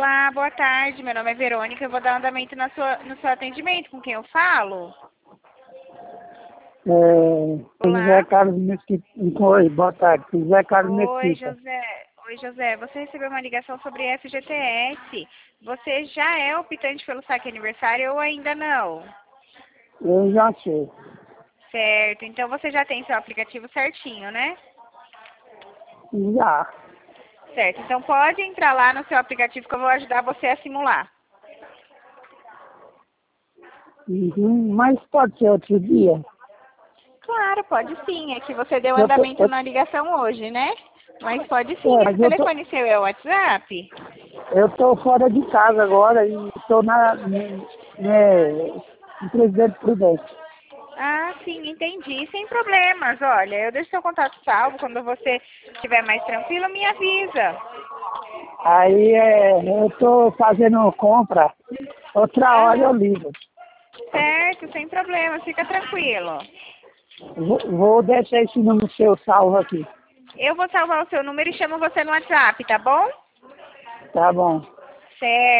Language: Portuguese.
Olá, boa tarde. Meu nome é Verônica. Eu vou dar andamento no seu atendimento. Com quem eu falo? José Olá. Carlos Mesquita. Oi, boa tarde. José Carlos Oi, Mesquita. José. Oi, José. Você recebeu uma ligação sobre FGTS. Você já é optante pelo saque aniversário ou ainda não? Eu já sei. Certo. Então você já tem seu aplicativo certinho, né? Já. Certo. Então pode entrar lá no seu aplicativo que eu vou ajudar você a simular. Uhum. Mas pode ser outro dia. Claro, pode sim. É que você deu Eu tô, andamento na ligação hoje, né? Mas pode sim. Esse mas telefone seu é o WhatsApp? eu tô fora de casa agora e estou no Presidente Prudente. Ah, sim, entendi. Sem problemas. Olha, eu deixo seu contato salvo. Quando você estiver mais tranquilo, me avisa. Aí eu tô fazendo compra. Outra hora eu Aham. ligo. Certo, sem problemas. Fica tranquilo. Vou deixar esse número seu salvo aqui. Eu vou salvar o seu número e chamo você no WhatsApp, tá bom? Tá bom. Certo.